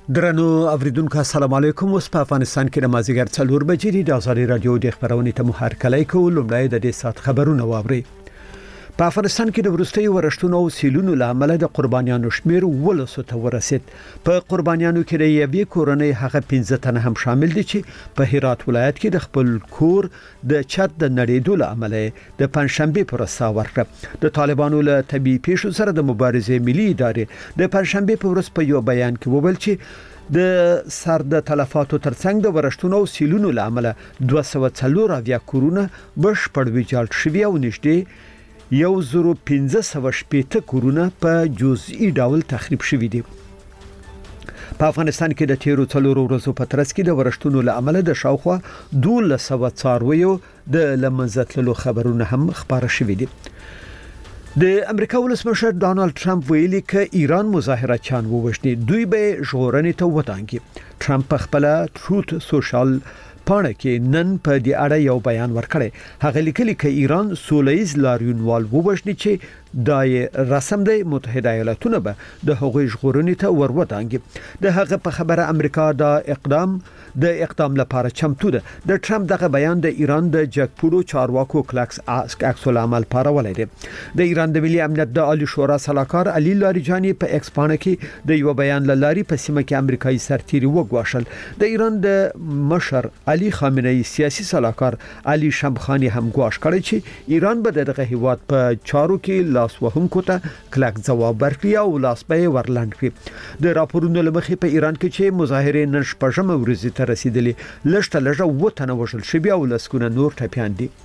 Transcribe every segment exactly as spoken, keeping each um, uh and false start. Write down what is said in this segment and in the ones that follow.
درنو اوریدونکو السلام علیکم. اوس په افغانستان کې د مازیګر څلور بجې د ازادي رادیو د خبرونې ته مو هرکلی کوو. لومړی د دې سات خبرونه واوري. په افغانستان کې د ورستي ورشتونو او سیلونو لامل د قربانیانو شمیر ولسو ته ورسید. په قربانیانو کې د یوې کورنۍ هغه پنځه تنه هم شامل دي چې په هرات ولایت کې د خپل کور د چت د نړیدو لامل د پنځشنبه پر ورځ ورکړه. د طالبانو له طبي پیښو سره د مبارزې ملي ادارې د پنځشنبه پر ورځ په یو بیان کې وویل چې د سر د تلفاتو ترڅنګ د ورشتونو او سیلونو لامل دوه سوه څلور اویا کورونه بشپړ ویجاړ شوي او نږدې یو زرو پنځه سوه شپېته کورونه په جزئی ډول تخریب شوي دي. په افغانستان کې د تیرو څلورو ورځو په ترڅ کې د ورشتونو لامل د شاوخوا دولس سوه څارویو د لمنځه تللو خبرونه هم خبره شوي دي. د امریکا ولسمشر ډانلډ ټرمپ ویلي ک ایران مظاهره چان ووښني دوی به ژغورنې ته وټانګي. ټرمپ په خپل ټروت سوشل پاڼه کې نن په دې اړه یو بیان ورکړی. هغه لیکلي ک ایران سولهییز لاریونوال ووښني چې د رسم د متحده ایالاتونو به د هغوی ژغورنې ته وروټانګي. د هغه په خبره امریکا د اقدام د اقدام لپاره چمتو ده. د ټرمپ دغه بیان د ایران د جګپوړو چارواکو کلکس عکس العمل پارولای دی. د ایران د ملي امنیت د عالی شورا سلاکار علي لاریجانی په ایکس پاڼه کې د یو بیان لاري په سیمه کې امریکایي سرتیري وګواښل. د ایران د مشر علي خامنه ای سیاسي سلاکار علي شمخانی هم ګواښ کړی چې ایران به دغه هیواد په چارو کې لاس وهونکو ته کلک ځواب ورکړي او لاس به ورلاند کړي. د راپورونو لمخې په ایران کې چې مظاهره نن شپږمه ورځ ته رسیدلې لږ ته لږه وطن وژل شوی او لسکونه نور ټپیان دي.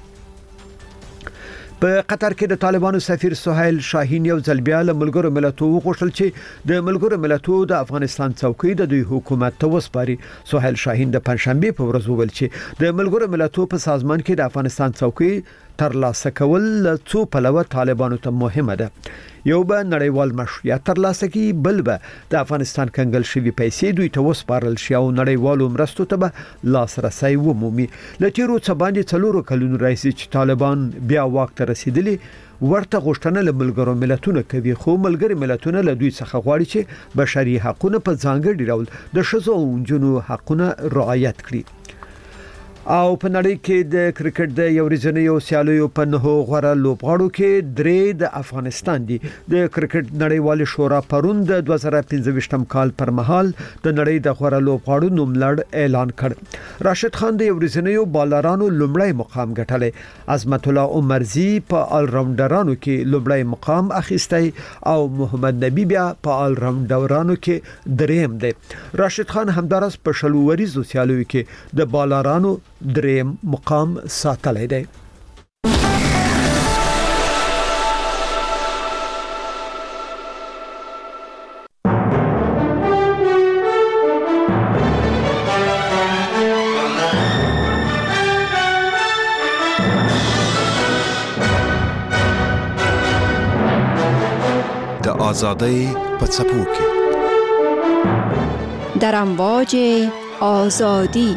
په قطر کې د طالبانو سفیر سهیل شاهین یو ځل بیا له ملګرو ملتونو وغوښتل چې د ملګرو ملتونو د افغانستان څوکۍ د دوی حکومت ته وسپاري. سهیل شاهین د پنځشنبه په ورځ وویل چې د ملګرو ملتونو په سازمان کې د افغانستان څوکۍ ترلاسه کول څو پلوه طالبانو ته مهمه ده. یو به نړیوال مشروعیت ترلاسه کی، بل به د افغانستان کنګل شوی پیسې دوی ته وسپارل شي او نړیوالو مرستو ته به لاسرسي ومومي. لتیرو څه باندې څلورو کلونو راځي چې طالبان بیا واک ته رسیدلی ورته غوښتنه له ملګرو ملتونو کوي، خو ملګری ملتونه له دوی څخه غواړي چې بشري حقوقونه په ځانګړي ډول د ښځو او نجونو حقوقونه رعایت کړي. او په نړۍ کې د کرکټ د یو ورځنیو سیالیو په نهو غوړه لوبغاړو کې درې د افغانستان دي. د کرکټ نړیوال شورا پرون د دوه زره پنځه کال پر مهال د نړۍ د غوړه لوبغاړو نوملړ اعلان کړ. راشد خان د یو ورځنیو بالرانو لومړی مقام ګټلی. عظمت الله عمرزی په آل راونډرانو کې لومړی مقام اخیستی او محمد نبی بیا په آل راونډرانو کې دریم دی. راشد خان همدارس په شلو وریزو سیالیو کې د بالرانو دریم مقام ساتلی دی. د آزادۍ په څپو کې در امواج آزادی.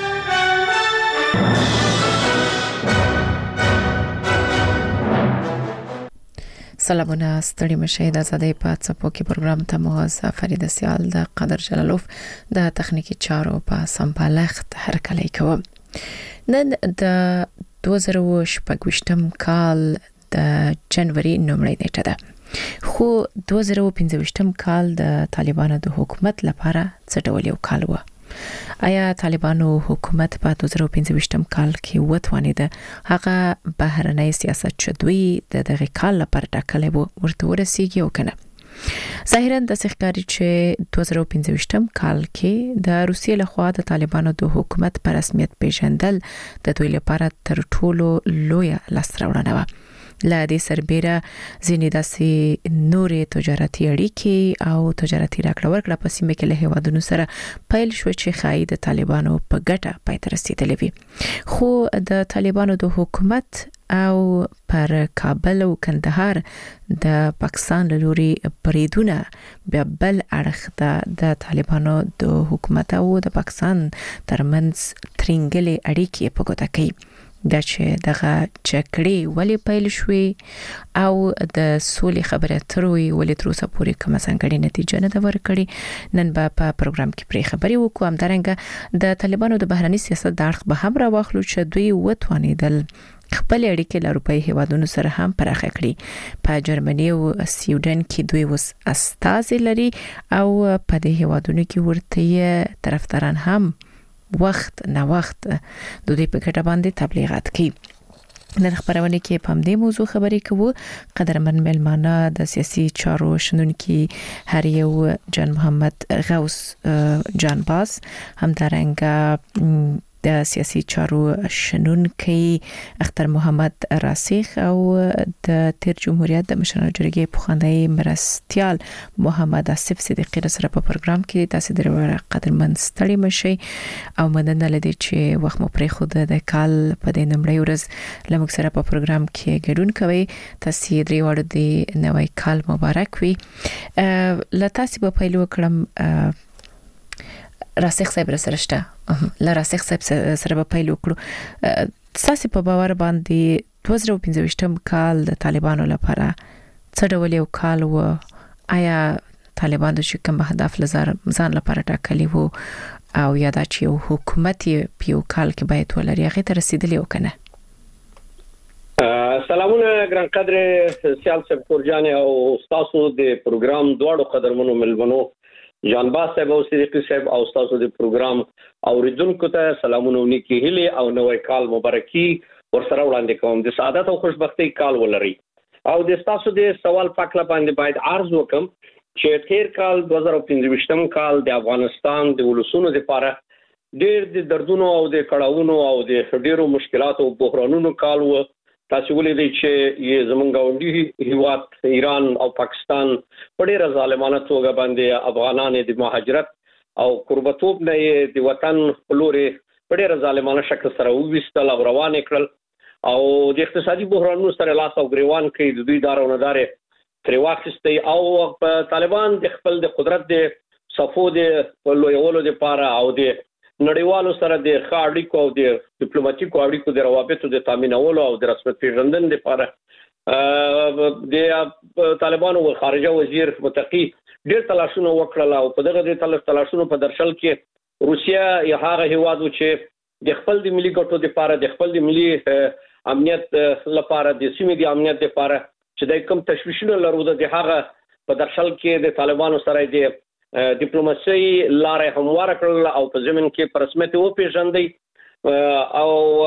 سلامونه، ستړي مشه. د آزادۍ په څپو کې پروګرام ته مو زه فرید سیال د قدر جلالوف د تخنیکی چارو په سمبالښت هرکلی کوم. نن د دوه زره شپږ کال د جنوري نومړۍ نیټه ده، خو دوه زره پنځه کال د طالبانو د حکومت لپاره څه ډول یو کال و؟ آیا طالبانو حکومت په دوه زره پنځه کال کې وتوانید هغه بهرنۍ سیاست چې دوی د دغه کال لپاره ټاکلی وو ورته ورسیږي او کنه؟ ظاهرا د ښکاري چې دوه زره پنځه کال کې د روسیې لخوا د طالبانو د حکومت په رسمیت پیژندل د دوی لپاره تر ټولو لویه لاسته و. لا دې سربېره ځینې داسې نورې تجارتي اړیکې او تجارتي راکړه ورکړه په سیمه کې له هیوادونو سره پیل شو چې ښایي د طالبانو په ګټه پای ته رسېدلې وي. خو د طالبانو د حکومت او پر کابل او کندهار د پاکستان له لوري بریدونه بیا بل اړخ د طالبانو د حکومت او د پاکستان ترمنځ ترنګلې اړیکې په ګوته کوي. د چې دغه چکړې ولې پیل شوې او د سولې خبره تروي ولې تر اوسه پورې کومه څنګه نتیجه نه ده ورکړې. نن به په پروګرام کې پرې خبرې وکړو. هم درنګ د طالبانو د بهرني سیاست د اړخ به هم راوخلو چې دوی وتوانیدل خپل اړیکې له اروپאי هیوادونو سره هم پراخ کړي. په جرمني او سویډن کې دوی وس استازي لري او په دې هیوادونو کې ورته طرفداران هم وخت نه وخت د دې په ګټه باندې تبلیغات کوي. نن خبرونه کې په دې موضوع خبرې کوو. قدرمن ملمانه د سیاسي چارو شنونکي هر یو جان محمد غوث جانباز، هم درنګ د سیاسي چارو شنونکي اختر محمد راسخ او د تیر جمهوریت د مشرانو جرګې پخوانی مرستيال محمد اسف صدیقی سره په پروګرام کې تاسو درو قدرمن ستړي مشي او مننه لدی چې وخت مو پرې خود د کال په دې نمړی ورځ لمک سره په پروګرام کې ګډون کوي. تاسو درې وړ د نوې کال مبارک وي. لتاسو په پیلو کړم راسخ صاحب سره شته ل راسخ صاحب سره په پیل وکړو. تاسو په باور باندې دوه زره پنځه کال د طالبانو لپاره څه ډول یو کال و؟ آیا طالبان د کوم هدف لزار ځان لپاره ټاکلی وو او یا د یو حکومت په یو کال کې باید ولري هغه ته رسیدلی وکنه؟ سلامونه ګران قدر سیال صاحب کورجان او تاسو د پروګرام دواړو قدرمنو ملمنو جانباز صاحب او صدیقی صاحب او تاسو د پروګرام اوریدونکو ته سلامونه ونیکي هلي او نوې کال مبارکي ورسره وړاندې کوم. د سعادت او خوشبختۍ کال ولري. او د تاسو د سوال پاکله باندې باید عرض وکم چې تیر کال دوه زره پنځه کال د افغانستان د ولسونو لپاره ډېر د دردونو او د کړهونو او د ډېرو مشکلاتو او بحرانونو کال و. تاسو ولې چې یې زمونږ غونډي هیواد ایران او پاکستان په ډېر ظالمانه توګه باندې افغانان د مهاجرت او قربتوب نه د وطن په لوري په ډېر ظالمانه شکل سره وویستل او روان کړل او د اقتصادي بحرانونو سره لاس او ګریوان کوي. د دوی دار او ندار تر واخستي او طالبان د خپل د قدرت د صفو د لویولو لپاره او د نړیوالو سره د خاړیکو او د ډیپلوماټیکو اړیکو د روابطو د تامینولو او د رسمیت پیژندنې لپاره د طالبانو خارجه وزیر متقی ډېر تلاشونه وکړل او په دغه د تلاشونو په درشل کې روسیا یا هغه هیوادو چې د خپل د ملي ګټو لپاره د خپل د ملي امنیت لپاره د سیمې د امنیت لپاره چې د کوم تشویشونه لرو د هغه په درشل کې د طالبانو سره د ډیپلوماسي لارې همواره کړل او په زمين کې په رسمیت او پیژندې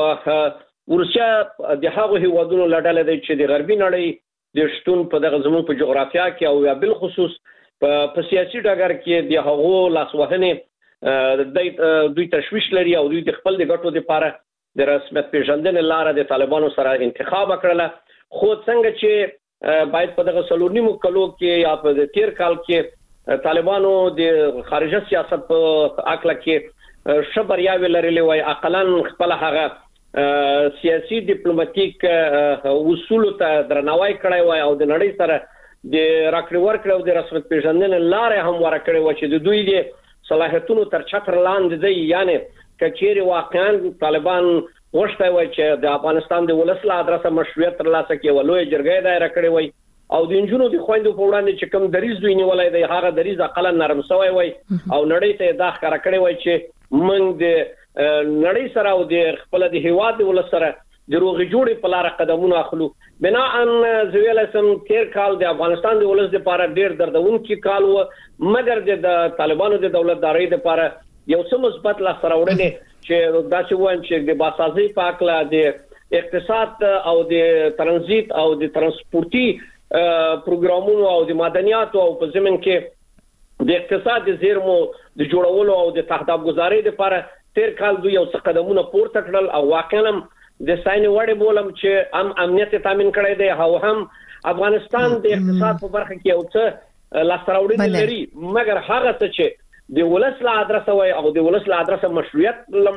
او روسیا د هغه هیوادونو لړل دی چې د غربي نړۍ د شتون په دغه زمون په جغرافیا کې او یا بل خصوص په سیاسي ډګر کې د هغه لاسوهنې د دوی تشویش لري او دوی د خپل د ګټو لپاره د رسمیت پیژندنې لارې د طالبانو سره انتخاب کړل. خو څنګه چې باید په دغه سلورنیمو کلو کې یا په تیر کال کې طالبانو د خارجه سیاست په اکله کې شبرياوي لري وای اقلن خپل هغه سیاسي ډیپلوماټیک اصول ته درناوی کړی وای او د نړۍ سره د راکړې ورکړې او د رسمیت پیژندنې لارې هم ورکړې و چې د دوی د صلاحیتونو تر چتر لاندې دی. یعنی کچېری واقعا طالبان وشته وای چې د افغانستان د ولس له ادرسه مشروعیت ترلاسه کوي ولوي جرګې دایره کړې وای او د انجونو د خويندو په وړاندې چې کوم دریز دوی نیولای دی هغه دریز اقل نرم سوی وای او نړۍ ته دا ښکارا کړی وای چې موږ د نړۍ سره او د خپل د هیواد ول سره د روغ جوړې په لار قدمونه اخلو. بنا ان زویلسم تیر کال د افغانستان د ولس لپاره ډیر دردونکي کال و مګر د طالبانو د دولتداري لپاره یو څه مثبت لا سره وړاندې چې دا چې وایم چې د باسازي پاکلا د اقتصاد او د ترانزیت او د ترانسپورتي پروګرامونو او د مدنیات او په زمين کې د اقتصاد زیرمو د جوړولو او د تهداب گزاري لپاره تیر کال دوی یو څه قدمونه پورته کړل او واقعا د ساين وړي بولم چې ام امنیت تامین کړی دی او هم افغانستان د اقتصاد په برخه کې یو څه لاسراوړي لري مګر هغه څه چې د ولس له ادرسه وای او د ولس له ادرسه مشروعیت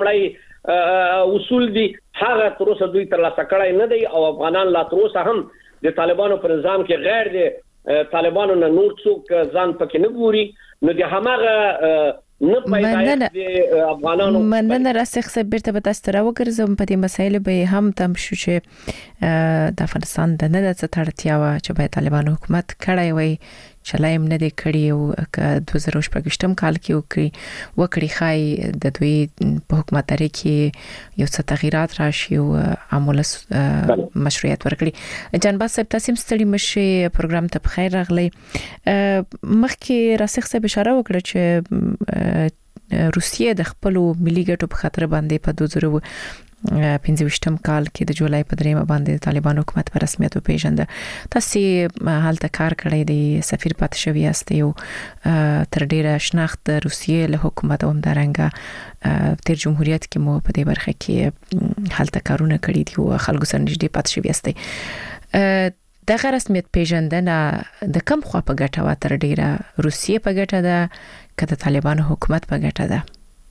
لمړی اصول دي هغه تر اوسه دوی تر لاسه کړی نه دی او افغانان لا تر اوسه هم د طالبانو پر نظام کې غیر د طالبانو نه نور څوک ځان پکې نه ګوري. نو د همغه نه پیدایښت د افغانانو مننه راسخ صاحب بیرته به تاسو ته راوګرځم په دې مسایلو به هم تم شو چې د افغانستان د نه د څټړتیا وا چې به طالبان حکومت کړای وي چلایم نه دی کړی او دوه زره شپږم کال کې وکړي وکړي خای د دوی په حکومتداري کې یو څه تغیرات راشي او عمل مشروعیت ورکړي. جنباز صاحب تاسو ستړي مشي پروګرام ته بخیر راغلی. مخکې راسخ صاحب اشاره وکړه چې روسیه د خپل ملي ګټو په خاطر باندې په دوه زره پنځه کال کې د جولای په دریمه باندې طالبان حکومت په رسمیت وپیژنده. تاسو حالت کار کړی دی سفیر پات شوی است یو تر ډیره شناخت د روسیې له حکومت او همدارنګه تیر جمهوریت کې مو په دې برخه کې حالت کارونه کړی دي او خلکو سره نږدې پات شوی است. د رسمیت پیژندنه د کم خوا په ګټه و تر ډیره روسیې په ګټه ده که د طالبان حکومت په ګټه ده؟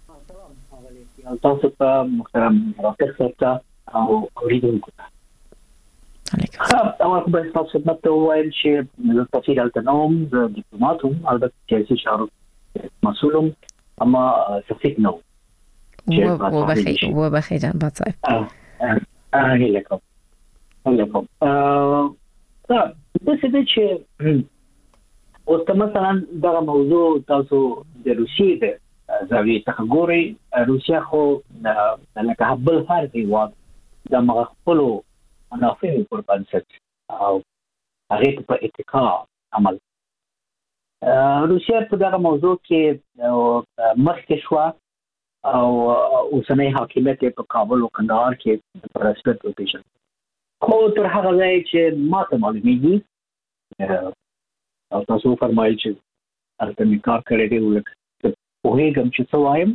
تاسو ته محترم راکټ صاحب او اوریدونکو ته علیکم. اول خو به تاسو خدمت ته وایم چې د تفصیل التنوم د ډیپلوماټوم البته سیاسي چارو مسؤلم اما سفیر نو و بخیر و بخیر جناب صاحب. علیکم علیکم. ا د څه چې اوس مثلا دا موضوع تاسو د روسیې د زاویه څخه ګوري. روسیا خو لکه بل هر هیواد د مغفلو منافع پر بنسټ او هغه په اتکا عمل. روسیا په دغه موضوع کې مخکې شو او اوسنۍ حاکمیت په کابل او کندهار کې پر رسمیت وپیژندل. خو تر هغه ځای چې ماته معلومیږي او تاسو فرمایي چې البته کار کړی دی ولکه په هغه چې څه وایم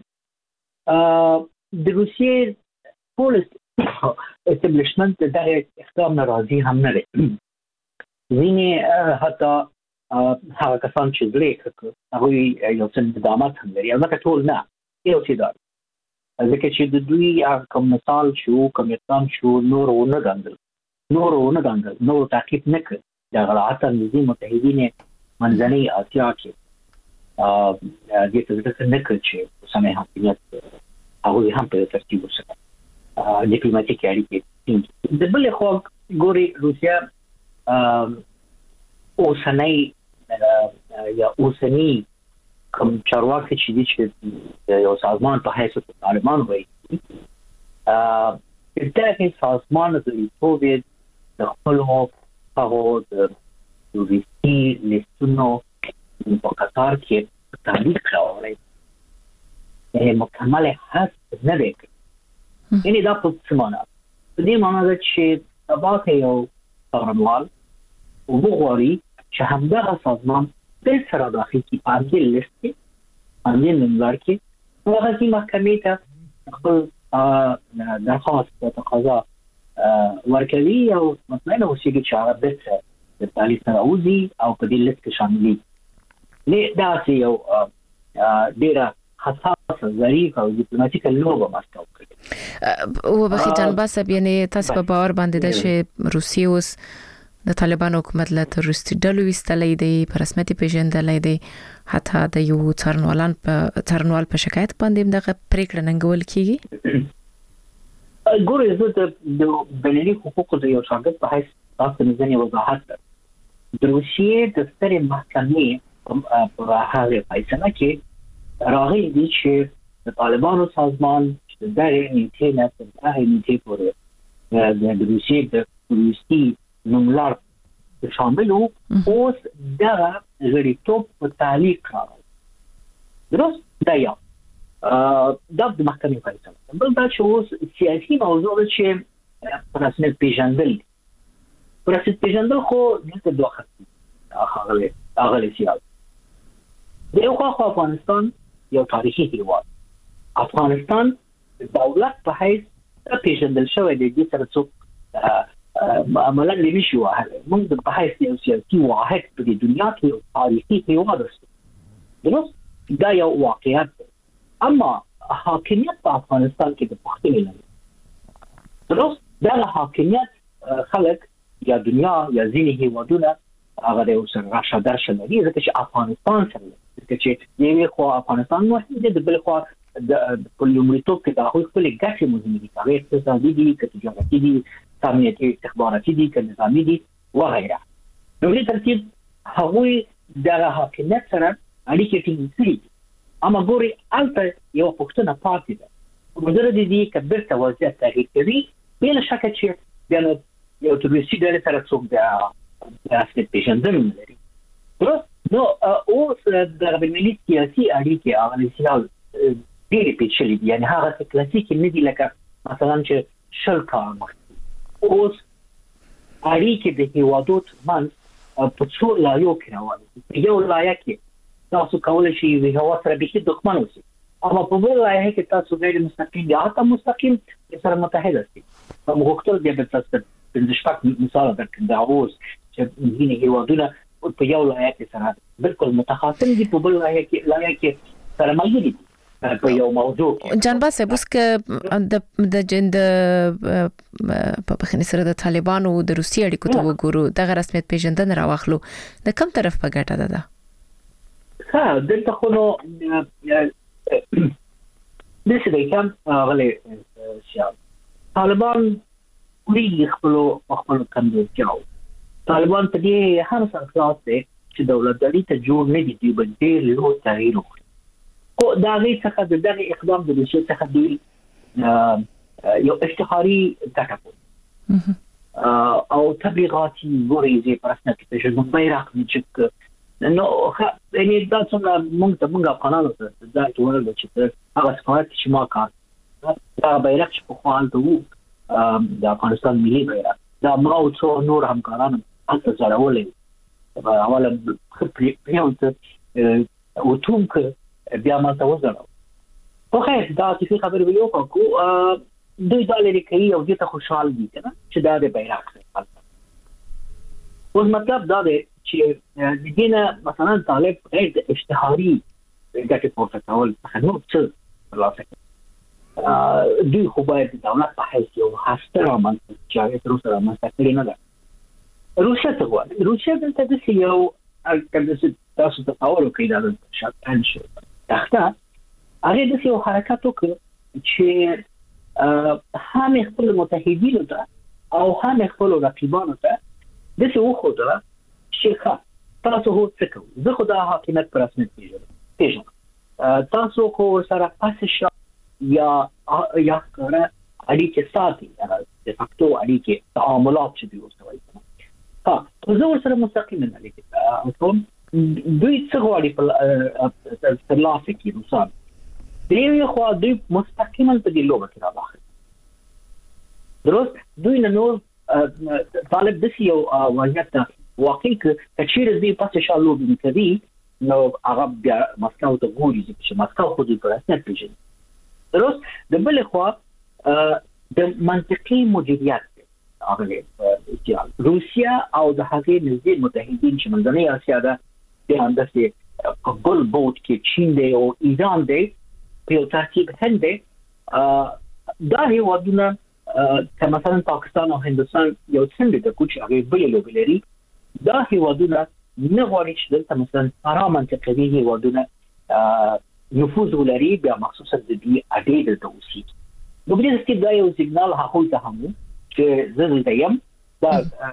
د روسیې ټول اسټابلیشمنت د اقدام ناراضي هم نه لري. ځینې حتی هغه کسان چې زړه هغه یو څه اقدامات هم لري البته ټول نه یو څه دا ځکه چې د دوی کوم مثال شو کوم اقدام شو نور ونه غندل نور ونه غندل نور تعقیب نه کړ د غلط نظام متحدین منځنۍ اسیا کې ا دې څه څه نه کړ چې سمه حاکمیت هغه هم په ترتیب وسه ډیپلوماټیک اړیکې د بل خو ګوري روسیا اوسنۍ یا اوسنی کوم چارواکي چې دي چې یو سازمان په حیث طالبان وایي ا دغه سازمان د کووید د خپل هغه د روسي لستونو په قطار کې تعلیق راوړی یې مکمل حس نه دی یعنی دا په څه معنا په دې معنا ده چې تباته یو څارنوال وګوري چې همدغه سازمان بل سره داخل کی پاندې لیست کې پاندې نمبر کې هغه چې محکمې ته خپل درخواست په تقاضا ورکوي او مطمئن اوسي چې هغه به د تعلیق سره اوزي او په دې لیست کې شامل دي. نه دا چې یو ډیره حساس ظریف او ډیپلوماټیک لوبه ماستو کړي. او بخي جنباز صاحب یعنی تاسو په باور باندې ده چې روسیه اوس د طالبان حکومت له تروریستي ډلو وستلې دی په رسمیت پیژندلې دی حتی د یو څارنوالان په څارنوال په شکایت باندې دغه پریکړه ننګول کیږي. ګورې زه د بینالمللي حقوقو د یو شاګرد په حیث تاسو نه ځنې وضاحت د روسیې د سترې محکمې په هغه فیصله کې راغلی دی چې د طالبانو سازمان چې د نیټې نه تر هغه نیټې پورې د روسیې د روسي نوملار شامل وو اوس دغه غړیتوب په تعلیق راغلی. درست دا یو دا د محکمې فیصله. بل دا چې اوس سیاسي موضوع ده چې په رسمیت پیژندل په رسمیت پیژندل خو دلته دوه خط هغه هغه سیاست د یو خوا افغانستان یو تاریخي هیواد. افغانستان دولت په حیث پیژندل شوی دی د سره څوک عملاً نشي وهله موږ په حیث یو سیاسي واحد په دنیا کې یو تاریخي هیواد اوسو. درست دا یو واقعیت دی. اما حاکمیت په افغانستان کې د پښتنې نه درست دا حاکمیت خلک یا دنیا یا ځینې هیوادونه هغه د اوسن راشه درشه لري ځکه چې افغانستان سره ځکه چې یو خو افغانستان مهم دی د بل خو د پولیمریتوب کې د هغوی خپل ګټې مهمې دي هغه اقتصادي دي که تجارتي دي امنیتي استخباراتي دي که نظامي دي وغیره نو دې ترتیب هغوی د حاکمیت سره اړیکې ټینګې کړي اما ګوري البته یو پښتنه پاتې ده مدره دي چې بیرته وضعیت تغییر کوي بلا شک چې بیا یو تروریستي ډلې سره څوک د رسمي پیژندنې لري نو اوس د غیرملي سیاسي اړیکې هغه سیال ډېرې پیچلې دي یعنې هغه کلاسیکي نه دي لکه مثلا چې شل کال مخکې اوس اړیکې د هیوادو ترمنځ په څو لایو کې روانې یو لایه کې تاسو کولی شئ یو هیواد سره بیخي دښمن اوسئ اما په بل لایه کې تاسو غیر مستقیم یا حتی مستقیم سره متحد اوسئ په مختلف دی به تاسو د شپږ مثال درکړم دا اوس چې ځینې هیوادونه په یو لایه کې سره بالکل متخاصم دي په بل لایه کې لایه کې سره ملګري دي په یو موضوع کې جان باسه بس ک د د جند په بخنه سره د طالبانو د روسي اړیکو ته وګورو د رسمیت پیژندنه راوخلو د کوم طرف په ګټه ده ده ها دلته خو نو د څه دی کوم غلې شاو طالبان وی خپل خپل کمزورتیاو طالبان په دې هر څه خلاص دي چې دولتداري ته جوړ نه دي دی باندې له تغییر وکړي خو دا غي څخه د دغه اقدام د روسیې څخه دی یو اشتهاري ګټه او تبلیغاتي غوړي پر اساس چې د بیرغ نچک نو یعنی دا څنګه موږ ته موږ افغانانو ته دا ټول چې هغه څنګه چې ما کار دا بیرغ چې په خپل ته د افغانستان ملي بیرغ دا ما او څو نور همکارانو هڅه زړولې اوله خپل یو ته وټوم ک بیا ما ته وځړو خو خیر دا چې خبرې ویلو کو دوی دا لري کوي او دې ته خوشحال دي کنه چې دا د بیرغ څخه اوس مطلب دا دی چې د دینه مثلا طالب غیر د اشتهاري ګټې پورته کول څخه نو څه خلاصه دوی خو باید د دولت په حیث یو هسته رامنځته چې تر اوسه رامنځته کړې نه ده روسیه ته غواړي روسیه دلته داسې یو کله تاسو تصور وکړئ دا د شطرنج شو تخته هغه داسې یو حرکت وکړ چې هم خپل متحدینو ته او هم خپل رقیبانو ته داسې وښودله چې تاسو هو څه کوئ زه خو دا حاکمیت په رسمیت پېژنم تاسو خو ورسره پاسې شئ یا یا ښکاره اړیکې ساتي د فاکتو اړیکې تعاملات چې دوی ورته وایي ها زه ورسره مستقیم نه اړیکې کوم دوی څه غواړي په ترلاسه کړي روسان دوی خو دوی مستقیما په دې لوبه کې راوخلي درست دوی نه نور طالب داسې یو وضعیت واقعي کچېرې دوی پاسې شا لوبې کوي نو هغه بیا مسکو ته ګوري چې مسکو خو دوی په رسمیت پېژني درست د بل خوا د منطقي مدیریت هغه روسیا او د هغې نږدې متحدین چې منځنۍ اسیا ده د همداسې په بل بوټ کې چین دی او ایران دی په یو ترتیب هند دی دا هېوادونه که مثلا پاکستان او هندوستان یو څنډې ته کوچ هغې بلې لوبې لري دا هېوادونه نه غواړي چې دلته مثلا فرا منطقوي هېوادونه نفوذ ولري بیا مخصوصا د دوی اډې دلته اوسېږي نو په دې کې دا یو سیګنال هغوی ته هم چې زه دلته یم دا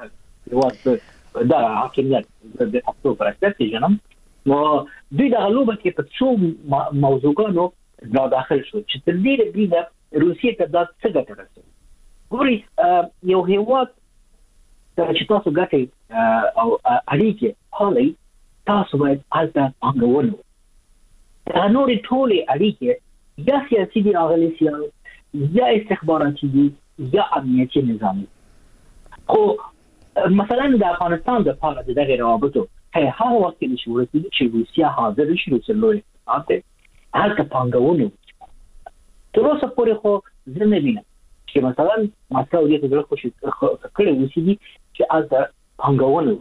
هېواد دا حاکمیت د پښتو پر اساس پېژنم نو دوی دغه لوبه کې په څو موضوعګانو را داخل شو چې تر ډېره بریده روسیې ته دا څه ګټه رسوي ګورئ یو هېواد چې تاسو ګټئ او اړیکې پالئ تاسو باید هلته پانګونه دا نورې ټولې اړیکې یا سیاسي دي اغلې سیال یا استخباراتي دي یا امنیتي نظامي خو مثلا د افغانستان د پاره د دغه روابطو هغه وخت کې چې ورسېږي چې روسیا حاضر شي روسیا لوی اته هلته پانګونه تر اوسه پورې خو زه نه وینم چې مثلا مسکو دې ته ځل خوشي کړي وسی چې هلته پانګونه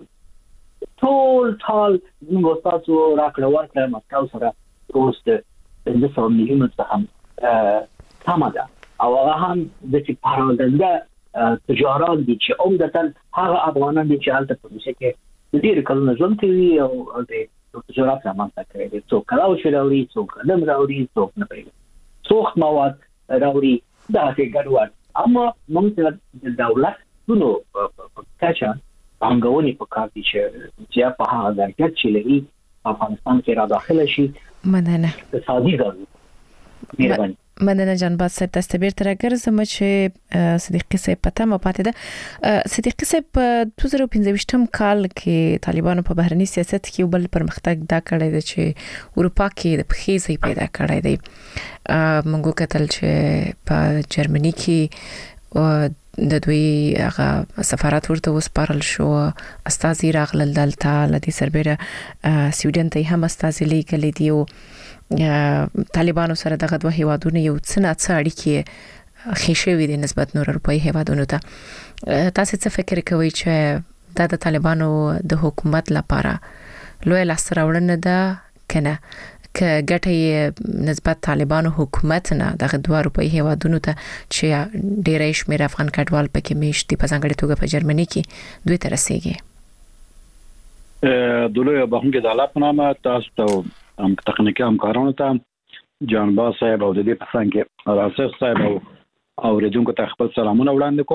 ټول ټال موږ تاسو راکړه ورکړه مسکو سره اوس د د څو میلیونو څخه کم ده او هغه هم د چې پارالنده تجاران دي چې عمدتاً هغه افغانان دي چې هلته په روسیه کې ډیر کلونه ژوند کوي او د جغرافیه مانته کوي څوک کلاو شي راوړي څوک قلم راوړي څوک نه کوي څوک مواد راوړي دا څه ګډوډ اما موږ د دولت نو په کچا څنګهونی په کار دي چې په هغه ځای چې لري افغانستان کې را داخله شي مننه اقتصادي ضرورت مهرباني مننه جنباز صاحب تاسو بیرته راګرځم چې صدیقي صاحب پته مو پاتې ده صدیقي صاحب په دوه زره پنځه کال کې طالبانو په بهرني سیاست کې بل پرمختګ دا کړی دی چې اروپا کې د پخېزي پیدا کړی دی موږ کتل چې په جرمني کې د دوی هغه سفارت ورته وسپارل شو استازي راغلل دلته لدی سربېره سویډن ته هم استازي لیکل دي او طالبانو سره دغه دوه هیوادونه یو څه نه څه اړیکې خېشوي دي نسبت نور اروپאי هیوادونو ته تاسو څه فکر کوئ چې دا د طالبانو د حکومت لپاره لوی لاسراوړنه ده کنه ک ګټه نسبت طالبانو حکومت نه دغه دوه اروپאי هیوادونو ته چې ډېرې شمېر افغان کډوال پکې میشتي په ځانګړي توګه په جرمني کې دوی ته رسیږي دلوی بهونګه د الله په نامه تاسو ته هم تخنیکی همکارانو ته جانباز صاحب او د دې په څنګ کې راسخ صاحب او اوریدونکو ته خپل سلامونه وړاندې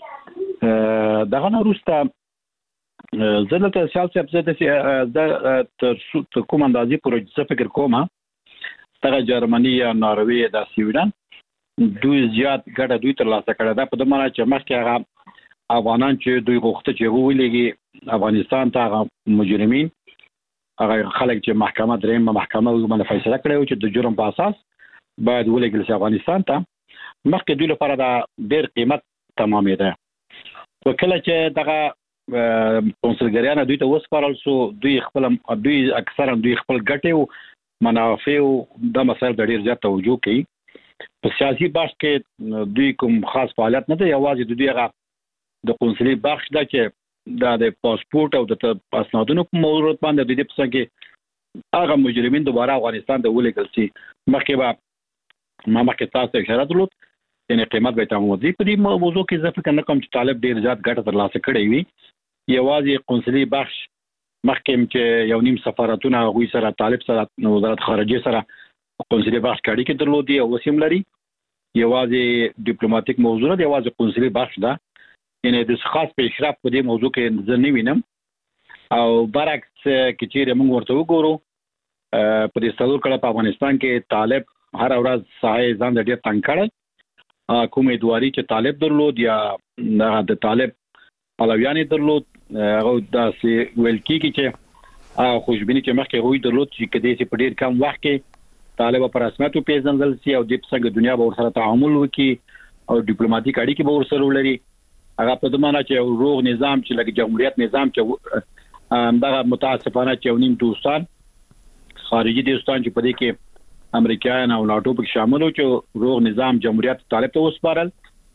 کوم دغه نه وروسته زه له سیاسي افزده د تر کوم اندازې پروژه فکر کوم دغه جرمني یا ناروې د سویډن دوی زیات ګټه دوی تر لاسه کړه دا په دمانه چې مخکې هغه افغانان چې دوی غوښته چې ویلېږي افغانستان ته مجرمین هغه خلک چې محکمه درېمه محکمه باندې فیصله کړې چې د جرم په اساس باید ولېږل شي افغانستان ته مخکې دوی لپاره دا ډېر قیمت تمامې ده وکله چې دغه کونسلګریانه دوی ته وسپارل شو دوی خپل دوی اکثرا دوی خپل ګټې او منافع او د مسایل د ډېر زیات توجه کوي په سیاسي بحث کې دوی کوم خاص فعالیت نه دی یوازې د دوی هغه د کونسلي بخش ده چې دا د پاسپورت او د اسنادونو په موضوع باندې د دې په څنګه کې هغه مجرمین دوباره افغانستان ته ولېږل شي مخکې به ما مخکې تاسو اشاره درلود یعنی قیمت به تاسو مودي په دې موضوع کې اضافه کنه کوم چې طالب ډیر زیات ګټه ترلاسه کړې وي یوازې قونسلي بخش مخکې چې یو نیم سفارتونه غوي سره طالب سره وزارت خارجه سره قونسلي بخش کړي کې درلودي او وسیم لري یوازې ډیپلوماټیک موضوع دی یوازې قونسلي بخش ده یعنی د خاص پیشرفت په دې موضوع کې ځنی وینم او برعکس کې چې موږ ورته وګورو په دې څلور کله په افغانستان کې طالب هر ورځ ساحه ځان د ډېر تنګ کړي کومې دواري چې طالب درلود یا د طالب پلویان درلود هغه داسې ویل کېږي چې خوشبیني چې مخکې غوي درلود چې کدي چې په ډېر کم وخت کې طالب پر رسمیت پیژندل شي او د څنګه دنیا به ورسره تعامل وکړي او ډیپلوماټیک اړیکې به ورسره ولري هغه په دمانه چې روغ نظام چې لکه جمهوریت نظام چې دغه متاسفانه چې ونیم دوستان خارجي دوستان چې په دې کې امریکایان او ناتو په شامل او چې روغ نظام جمهوریت طالب ته وسپارل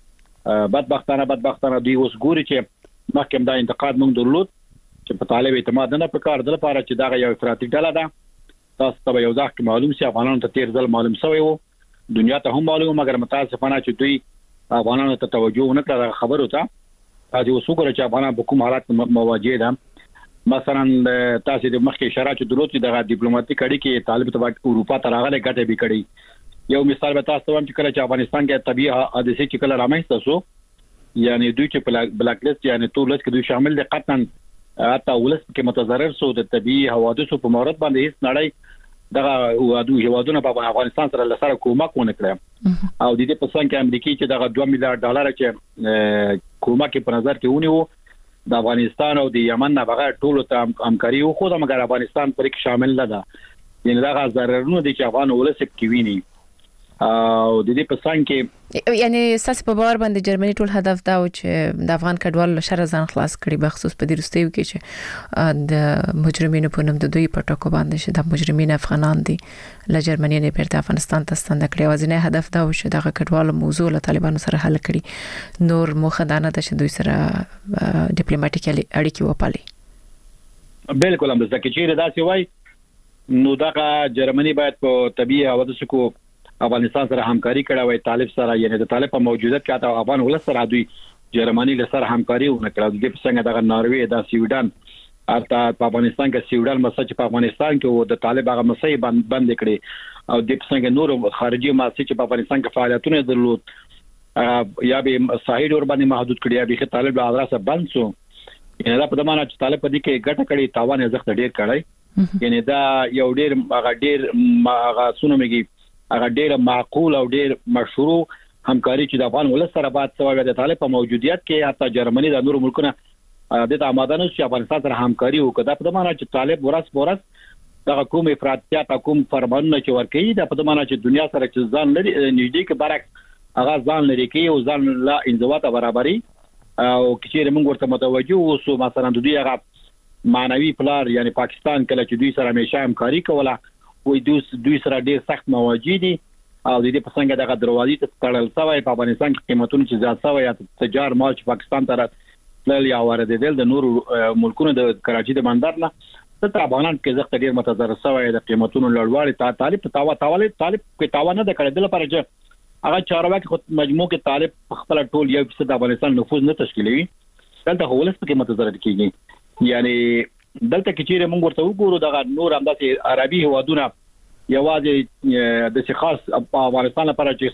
بدبختانه بدبختانه دوی اوس ګوري چې مخکې دا انتقاد موږ درلود چې په طالب اعتماد نه پکار د لپاره چې دا یو افراطي ډله ده تاسو ته یو ځکه معلوم شي افغانانو ته تیر ځل معلوم شوی وو دنیا ته هم معلوم مګر متاسفانه چې دوی افغانانو ته توجه نه کړه خبرو ته اځي وسوګره چې افغانان په کوم حالت مواجه دي مثلا تاسو د مخکې اشاره چې درلود چې د ډیپلوماټیک اړیکې طالب ته اروپا ته راغلي ګټه به کړي یو مثال به تاسو هم چې کله چې افغانستان کې طبيعي حادثه چې کله رامنځته شو یعنی دوی چې په بلاک لیست یعنی ټول لیست کې دوی شامل دي قطعا حتی ولس کې متضرر شو د طبيعي حوادثو په مورد باندې هیڅ نړۍ دغه هوادو هوادونه په افغانستان سره لسره کومک ونه کړ او د دې په څنګه کې امریکای چې دغه دوه میلیارډ ډالر چې کومک په نظر کې ونیو د افغانستان او د یمن نه بغیر ټول ته همکاري وکړه مګر افغانستان پرې کې شامل نه ده یعنی دغه ضررونه دي چې افغان ولس کې ویني او د دې په څنګه کې یعنی اساس په باور باندې جرمني ټول هدف دا و چې د افغان کډوالو له شر ځان خلاص کړي بخصوص په دې رستیو کې چې د مجرمینو په نوم د دوی په ټکو باندې چې د مجرمین افغانان دي له جرمني نه بیرته افغانستان ته ستنه کړي وازنه هدف دا و چې د کډوالو موضوع له طالبانو سره حل کړي نور مخه دانه ده چې دوی سره ډیپلوماټیک اړیکې وپالي بالکل هم ځکه چې دا سی وای نو دا جرمني باید په طبيعي حوادثو کو افغانستان سره همکاري کړه وای طالب سره یعنی د طالب په موجودیت کې تا افغان ولس سره دوی جرمني له سره همکاري ونه کړه د څنګه د ناروې د سویډن اته په افغانستان کې سیوډل مسج په افغانستان کې د طالب هغه مسې بند بند کړي او د څنګه نور خارجي مسج چې په افغانستان کې فعالیتونه درلود یا به صحیح ور باندې محدود کړي یا به طالب له ادرسه بند شو یعنی دا په دمانه چې طالب په دې کې ګټه کړي تاوان یې زخت ډیر کړی یعنی دا یو ډیر هغه ډیر هغه سونمږي هغه ډیر معقول او ډیر مشروع همکاري چې د افغان ولس سره بعد سوال د طالب په موجودیت کې حتی جرمني د نور ملکونو د آماده نه چې افغانستان سره همکاري وکړه په دمانه چې طالب ورس ورس دا کوم افراطیات کوم فرمانونه چې ورکړي دا په دمانه چې دنیا سره چې ځان لري نږدې کې برعکس هغه ځان لري کې او ځان لا انضباط برابرۍ او چې موږ ورته متوجه اوسو مثلا د دوی هغه مانوي پلار یعنی پاکستان کله چې دوی سره همیشه همکاري کوله وې دوی دوی سره ډیر سخت مواجه دي او د دې په څنګه دغه دروازې ته تړل شوی په افغانستان کې قیمتونه چې زیات شوی یا تجار مال چې پاکستان ته تلل یا واردېدل د نور ملکونو د کراچي د بندر نه ته افغانان کې زخت ډیر متضرر شوی د قیمتونو لوړوالی ته طالب ته تاوا تاواله طالب کې تاوا نه د کړل لپاره چې هغه چارواکي خو مجموع کې طالب خپل ټول یو څه د افغانستان نفوذ نه تشکیلوي دلته هولس په کې متضرر کیږي یعنی دلته کې چې موږ ورته وګورو د نور همداسې عربي هوادونه یوازې د خاص په افغانستان لپاره چې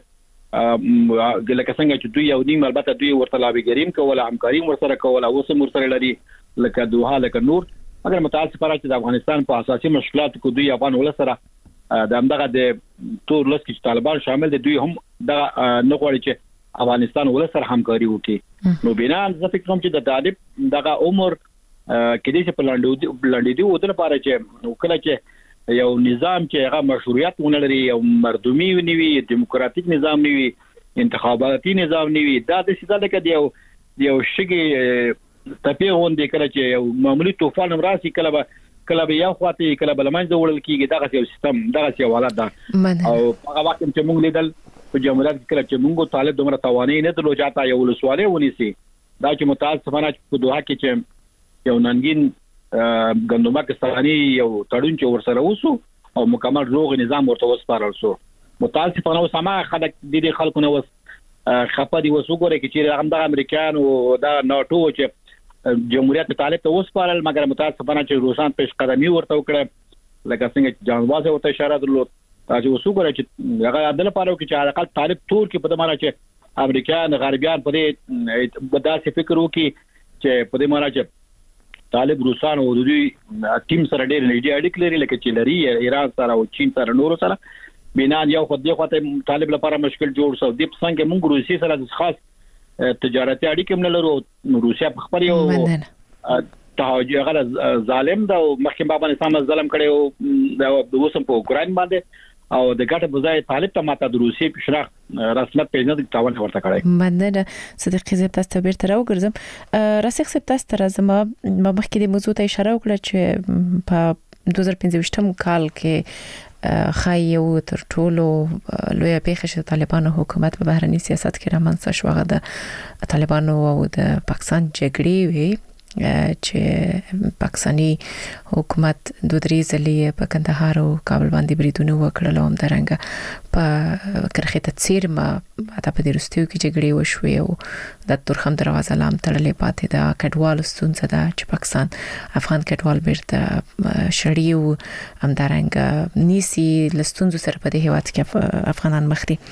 څه لکه څنګه چې دوی یو نیم البته دوی ورته لابیګریم کوله همکاري ورسره کوله اوس هم ورسره لري لکه دوه لکه نور مګر متاسفانه چې د افغانستان په اساسي مشکلاتو کې دوی افغان ولسره د همدغه د تور لس کې طالبان شامل دي دوی هم د نه غواړي چې افغانستان ولسره همکاري وکړي نو بنا زه فکر کوم چې د طالب دغه عمر کې دې په لاندې لاندې دی ودل لپاره چې کله چې یو نظام چې هغه مشروعیت ونلري او مردمي ونوي دیموکراتیک نظام نیوي انتخاباتي نظام نیوي دا د سیده کې دی یو شګي تپې وندې کله چې یو معمولی طوفان راسي کله به کله به یو خواته کله به لمنځه وړل کیږي دغه یو سیستم دغه یو حالت ده او هغه وخت چې موږ لیدل په جمهوریت کې کله چې موږ طالب دومره توانې نه درلو چاته یو ولسواله ونیسي دا چې متاسفانه په دوه کې چې یو ننګین ګندمکستاني یو تړون چې ورسره وسو او مکمل روغ نظام ورته وسپارل شو متاسفانه اوس هم خلک د دې خلکو نه وس خپدي وسوګره کې چې هم د امریکایانو دا ناتو چې جمهوریت طالب ته وسپارل مګر متاسفانه چې روسان پیش قدمي ورته وکړه لکه څنګه جانواز ورته اشاره درلود چې وسوګره چې هغه عدل پاره کې چې حقیقت طالب تور کې په دمانه چې امریکایان غربیان په دې بداسه فکر وکي چې په دې معنی چې طالب روسان او دوی ټیم سره ډېر نږدې اړیکې لري لکه چې لري ایران سره او چین سره نور سره بنان یو خو دې خواته طالب لپاره مشکل جوړ شو د څنګه موږ روسي سره د خاص تجارتي اړیکې هم لرو روسیا په خپل یو توجه غل ظالم دا مخکې بابا نظام ظلم کړي او د وسم په اوکرين باندې او د ګټه بځای طالب ته ماته د روسي پښراخ رسمیت پیژنه د تاوان ورته کړی مننه صدیقي زه تاسو ته بیرته راوګرځم راسخ سپ تاسو ته زما مخکې د موضوع ته اشاره وکړه چې په دوه هزار پنځه کال کې خایو تر ټولو لوی پیښه چې طالبانو حکومت په بهرني سیاست کې رامنځته شو هغه د طالبانو او د پاکستان جګړې وی چې پاکستاني حکومت دوه درې ځلې په کندهار او کابل باندې بریدونه وکړل او همدارنګه په کرخه تفسیر ما اته په دې رستیو کې جګړې وشوي او د تورخم دروازه لام تړلې پاتې ده کډوال ستونزه ده چې پاکستان افغان کډوال بیرته شړیو همدارنګه نیسی لستونزو سره په دې هیواد کې افغانان مخ دي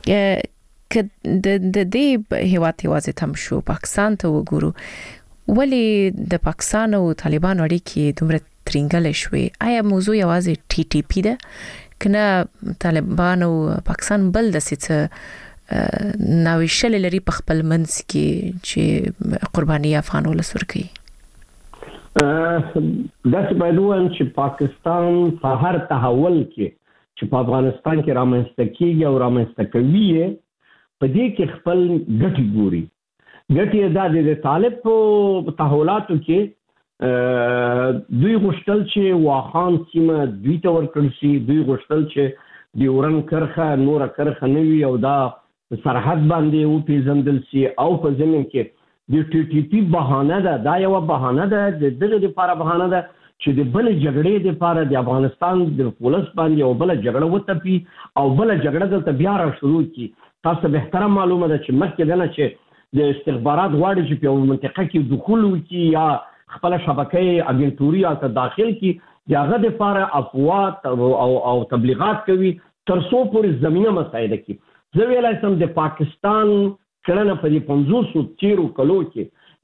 ک د دې هیواد یوازې تم شو پاکستان ته وګورو ولی د پاکستان او طالبان اړیکې دومره ترنګل شوي آیا موضوع یوازې ټي ټي پی ده کنه طالبان او پاکستان بل د څه ناویشل لري په خپل منځ کې چې قرباني افغان ولسور کوي دا څه باید ووایم چې پاکستان په هر تحول کې چې په افغانستان کې رامنځته کیږي او رامنځته کوي په دې کې خپل ګټي ګوري ګټي دا د طالب په تحولاتو کې دوی غوښتل چې واخان سیمه دوی ته ورکړل شي دوی غوښتل چې د اورن کرخه نور کرخه نوي او دا سرحد باندې او پیژندل شي او په زمين کې د ټي ټي پی بهانه ده دا یو بهانه ده د دغه لپاره بهانه ده چې د بل جګړې لپاره د افغانستان د پولیس باندې او بل جګړه وتپی او بل جګړه دلته بیا را شروع کی تاسو به احترام معلومه ده چې مخکې دنه چې د استخبارات غواړي چې په منطقه کې دخول وکړي یا خپل شبکې اجنټوري او داخل کی یاغه د فار افوات او او تبلیغات کوي تر څو پورې زمينه مسایده کی زه ویلای سم د پاکستان کړنه په دې پنځوس تیرو کلو کې